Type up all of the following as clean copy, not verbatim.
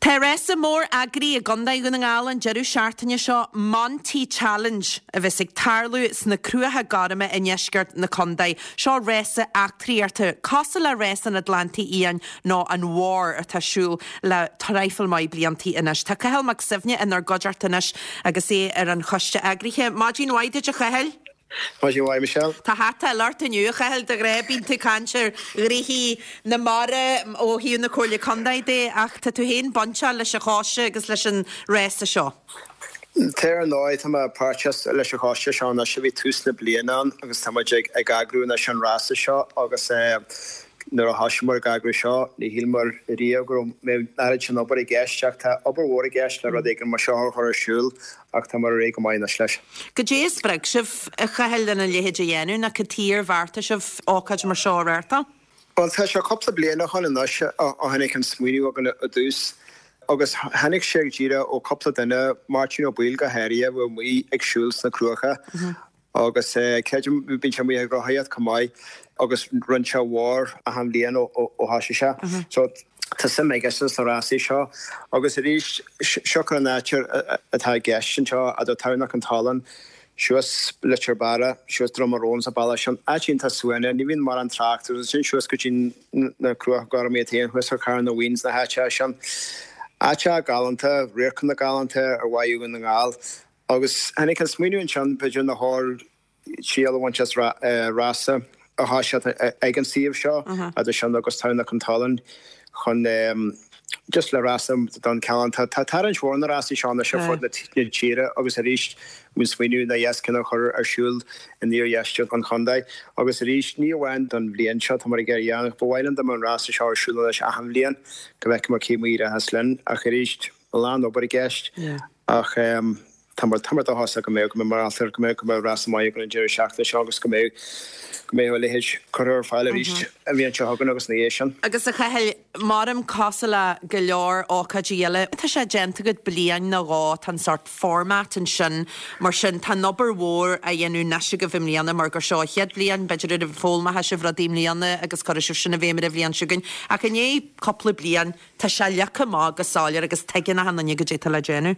Teresa mór agri a gandaí gona ngálan jeru seaartaine seo Monty Challenge a bheits ag tarlú sna cruatha garama a neisgart na condaí. Seo résa actríarta casa le résa an Atlanti íon nó an war a tásúl le taréifil mai bliantí inis. Tá cahel mag sifne in ar godartanis agus é ar an choiste agrithe. Mágin waide a chahel? Mágin waide, Michelle? Tá hata larta nniu chahel de grébín tú cantir grihí na mara ó hiú na cóirle condaí dé ach tá tú hén boncha leis a cháise agus leis an résa seo. Téir an áid tá páirteas leis a cháiste seo na se bhí túsna blianán agus tá ag agrú na an rása seo agus nuair a haismór gagrú seo ní hílmar ríomh gur mé arid sin obair i gceisteach tá obair mhór i gceist le rud ag an mar seo chuir siúil ach tá mar ré go maiid na leis. Go déas breg sibh a chahel in a léhéide dhéanú na catír bharta sibh ácaid mar seo réirta? Well, tá seo copla bliana chun na a hanig an smuoinú gan a dús agus hanig sé díra ó copla duine Martin ó Bíl go héiria bhfuil mí agsúils na cruacha agus ceidim bín se mí ag rothaiad cumáid agus run se mhór a han líon ó haise se. So tá sim méigeas na rásaí seo agus a ríis seo an nátear atá gceistin seo a do tánach an talan siúas leir bara, siúas dromarrón a balla sin atín tá suine, ní bhín mar an trachtar sin siúas go sin na cruach gométíon chuas ar car na víns na háte sin. Aite galanta, réirchan na galanta ar bhaú na ngáil agus hanig an smuoinún sin beidir na háir síalhaint rása a háise ag an síomh seo a sin agus tánach an talan chun just le rasam don calanta tá taran shórna rasi seánna se fod na tíre agus a ríist mun swinú na yescinna chur arsúl in níor yeiste an chondaid agus a ríist ní bhain don bblion seo tá mar geiríanach bhhailan am an rasa seo arsúla leis a han blion go bheice mar céimíre a haslin a ríist lán obair i gceist ach tamar a hása go mé go mar altar go mé go mé rasa mai go an deireadh seachta seo agus go mé lehéid chuir fáile ríist a bhíon se hagan agus na éisian. Agus a chahel marm cosala go leor ácaid díile. Tá sé genta go blian na rá tan sort format an sin mar sin tá nobar mhór a dhéanú neise go bhimlíanana mar gur seo chead blian beidir a fólmathe se bhradím líanana agus chu sinna bhéimar a bhíon siúgann a chu né coppla blian tá se lecha má gosáir agus teigin na hanna go dé le déanú.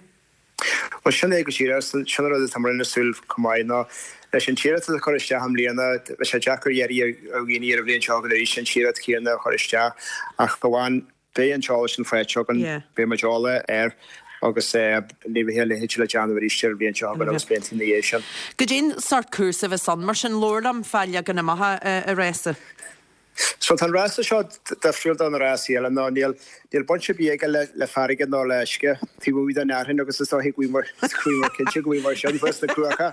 Well sin é go síra sin rud tam rinne súil cumáid ná leis an tíire a choiriste ham líana sé Jackar dhéirí a ghéí ar bblion teágan éis sin tíad chéanna choiriste ach go bháin bé an teála sin freisegan bé maidála ar agus níhé le hiit le January tíir bblion teágan agus bentin na sin. Go dtíon sort cuasa bheith san mar sin lórdam feile gan na maithe a réasa. So tan rasa seo de friúil an rasí le ná níl bonse bí aige le farige ná leisce tí bhúid an airhin agus is hiigúmar cinse gohímar sin fes na cruacha.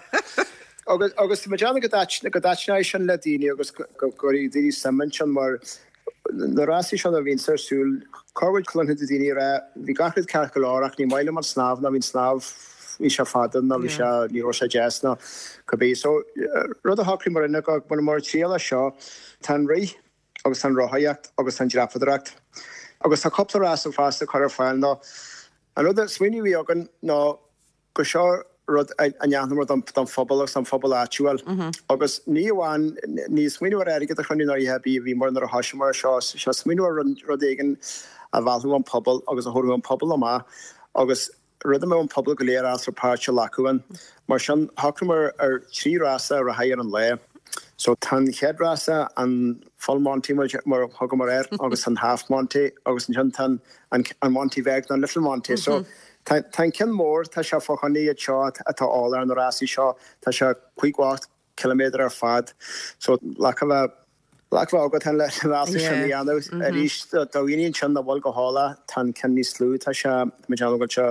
Agus me deanna go daitna sin le daine agus goí daoine samman sin mar na rasí seo a bhín sarsúil cáhfuil clunne daoine ra bhí gachrid ceach go láach ní maile mar snáb na bhín snáb hí se fadan na bhí se ní ó se jazzna go bé so rud a haclí mar inna go mar mar tíala seo tan ri agus tan rothaiacht agus tan giraffadracht agus tá coppla rás an fásta chuir fáil ná an rud a swinú bhí agan ná go seo rud anheanamar don phobal agus an phobal áitiúil agus ní bháin ní swinú aige a chuní hebí bhí mar a haisiimar seo se swinú rud éigen a bhhaú an pobl agus a thorú an pobl amá agus rud mé an pobl go léir as ar páirte lacuúin mar sin hacramar ar trí rása ar a haar an le. So tan cheadrasa an full Monty mar hagamar agus an half Monty agus an tan an Monty veg an little Monty. So tan cin mór tá se fochaní seo atá ála an rasí seo tá se 5 kilometer ar fad. So lachah agad tan le rasí sin líanú a ríist doíonn sin na bhil go hála tan cin ní slú tá se me go se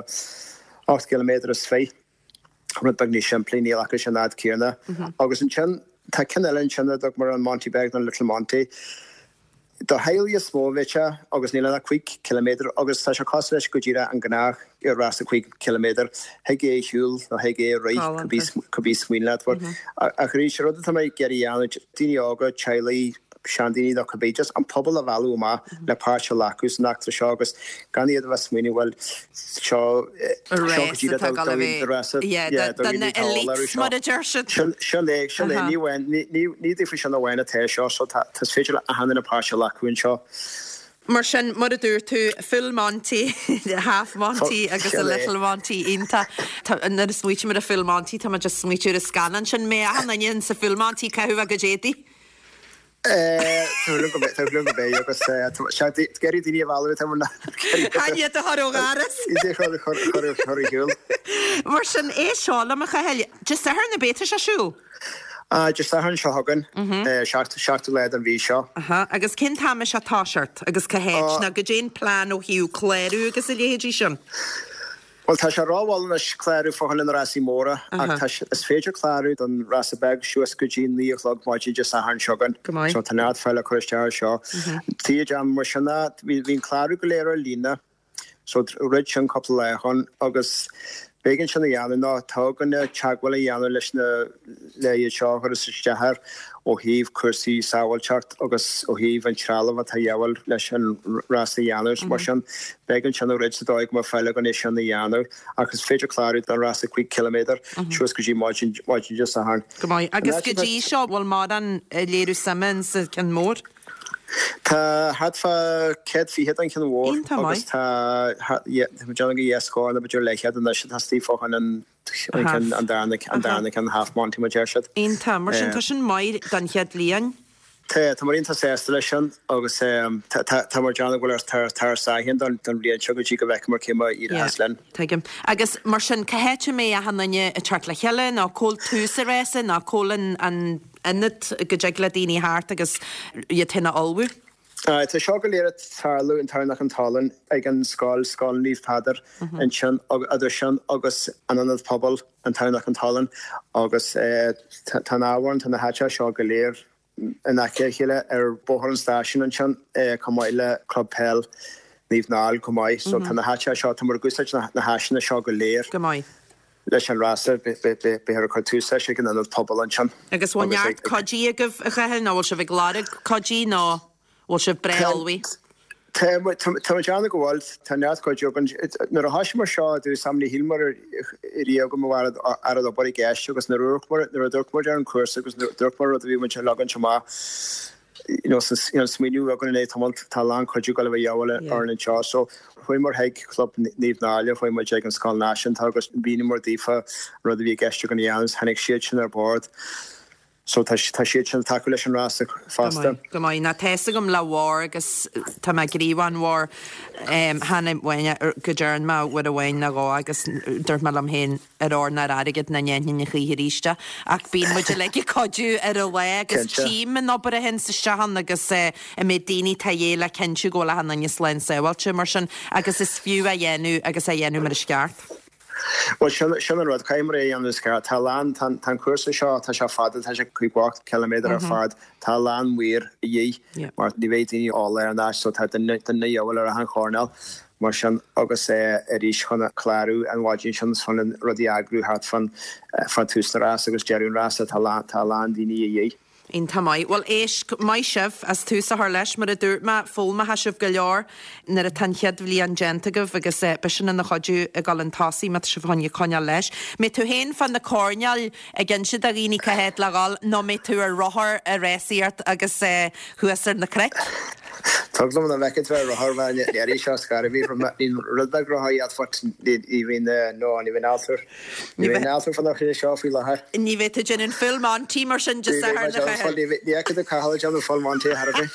8 kilometer is fé. Rud bag ní siimplí ní lecha sin nád céarna agus an sin tá cinellen sinna do mar an Monty bag an Little Monty. Do heilí smóvite agus níle na 5 kilometer agus tá se cos leis go ddíra an gannach ar ras a 5 kilometer heigé hiúil nó heigé ré go bí smuoinleadhar a choí se rud mé geiríanú daine ága tealaí seandíní do go béidir an pobl a bhú má le páirte lacús nachtar seo agus gan iad bheith smuoine bhfuil seo ní fi sin bhhaine te seo tá féidir a hanna na páirte lacún seo Mar sin mar a dúr tú full Monty, half Monty agus a little Monty ínta na smuiti mar a full Monty tá just smuitiú a scanan sin mé hannaíonn sa full Monty ceú a go dédí. Tá blum go bé agus geirí daoine bhhaú na Haine a thógáras. choirúil. Mar sin é seála a chahéile, just a na bétar a siú. Just an seo hagan seaartú leid an bhí seo. Agus cin táime se táseart agus cahéit na go dén plán ó hiú cléirú agus a léhéidir sin. Well tá se ráháil na chléirú fáin in rasí móra ach is féidir chláirú don rasabeg siúas go dín líolog máidí just a an segan so tá nád feile chuisteir seo. Tíad am mar sinna hín chláirú go léir lína so rid sin coppla leichan agus Begin sin jaanú ná táganna teagháil jaanú leis na le seo chu is dethir ó híomh cuasaí sáhailteart agus ó híomh an trealamh tá dheabhail leis an rasta jaanús mar sin begin sin réid sadáig mar feile gan é sin na jaanú agus féidir chláirú an rasta 5 km siús go dtí máidin just a hán. Agus go dtí seo bhfuil má an léirú Simmons cin mór? Tá hadfa ced fi hit an cin bhór agus tá John Yescó na beidir leichead an tá stífáchan an darna an half Monty ma jeirsead. Ínta mar sin tá sin maid dan chead líon? Tá mar inta sésta lei sin agus tá mar John bhfuil tar saihinn don blion sugurtí go bheith mar céime í haslen. Teigim. Agus mar sin cahéite mé a hananne a teart le cheile ná cóil túsa résa ná cólan an init go deag le daoine háart agus iad tinna olbú? Tá seo go léir tarlú in tarnach an talan ag an sáil níomh padar an sin idir sin agus an anad pobl an tarnach an talan agus tá áhain tá na háte seo go léir in chéile bóthir an stáisiún an sin cumáile Club Pell níomh náil cumáid so tá na háte seo tá mar gúisteid na háisina seo go léir. Gomáid. Leis an rasa be chu túsa sé an anad pobl an sin. Agus bhainart codí a goh a chahéil ná bhil se bh gláda codí ná bhil se brealhí. Tá Johnna go bhil tá nead go jogan nar a hasisi mar seo dú samlí hímar í go bhhar ar a bor gceist agus na ruúmar nar a dúmar ar an cuasa agus dúmar a bhí man se legan se má smíú a gan é tá lá chuú go bh jaáile ar an seo so chuoi mar heig club níomh náile chuoi mar ag an Scal Nation agus bíine mar dífa rud a bhí geiste gan Jans hanig siad sin ar board. So tá siad sin takeú leis an rasta fásta. Gomáid na teasa gom le mhór agus tá me gríomhain mhór hena bhaine go dearn má bhfuil a bhhain na gá agus dúirt me am héin ar orna airigid na nnéin na chiíiste ach bíon muidir le codú ar a le agus tím an obair a hen sa sehan agus i mé daoine tá dhéile cinú ggóla hanna níos lein saohailte mar sin agus is fiú a dhéanú agus a dhéanú mar a sceart. Well sin rud caiimar é an scar tá lán tan cuasa seo tá se fada tá sé 5 km ar fad tá lán muir dhé mar ní bhéitíí ála an so tá den nahéhfuil ar a an chornal mar sin agus é ríis chuna chláú an bháidín sin fan rudí agrú hat fan tústarrás agus dearún rasa tá lán daoine dhé. In tamáid, well éis mai sibh as tú sa th leis mar a dúirtma fólma ha sibh go leor nar a tanchead bhí an gentagah agus beisian na chodú a gal an tasí mat sibh haine coine leis. Mé tú héin fan na córneal a gin siad a rií cahéad leáil nó mé tú a rothir a réíart agus chuasar na crec. Tuglam na vecid ver harvain éí se scar a bhí ín rudbeg roiad fort í hín nó an bhín áthir. Ní bhín áthir fan nach seo fí leth. Ní bhéte gin an filmán tímar sin just a Níice a cahala an fáilmántaí Harbh.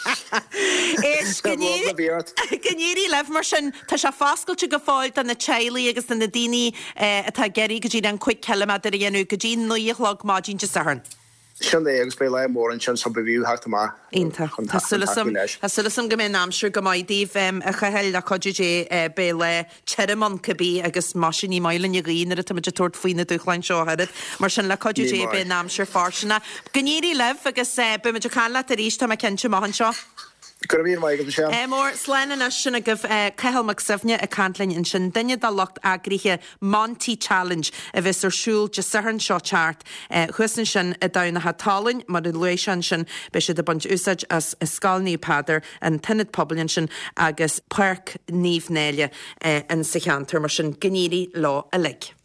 Gníirí leh mar sin tá se fáscailte go fáil an na tealaí agus na daoine atá geirí go dtí an 5 km a dhéanú go dtí nuíoch má dín just ahann. Sin é agus bé le mór an sin sub bhíú heachta má. Ínta Tá go mé námsir go maidíh a chahéil a codé bé le Cherman cabbí agus masisiní mailen a ghíar a tuidir tuairt faoine dúchlein seohead mar sin le codé bé námsir farsinna. Gníirí leh agus be meidir chaile a ríéis tá cinnte maihan seo. Mór slein sin a goh cehelmach sifne a cantlainn in sin dunne dá locht agríthe Monty Challenge a bheits arsúil de sahann seo teart chusan sin a dana hatálainn mar in luéis sin be si a bunt úsáid as scalníí padar an tinad poblin sin agus park níomhnéile an sa cheantar mar sin gníirí lá a lig.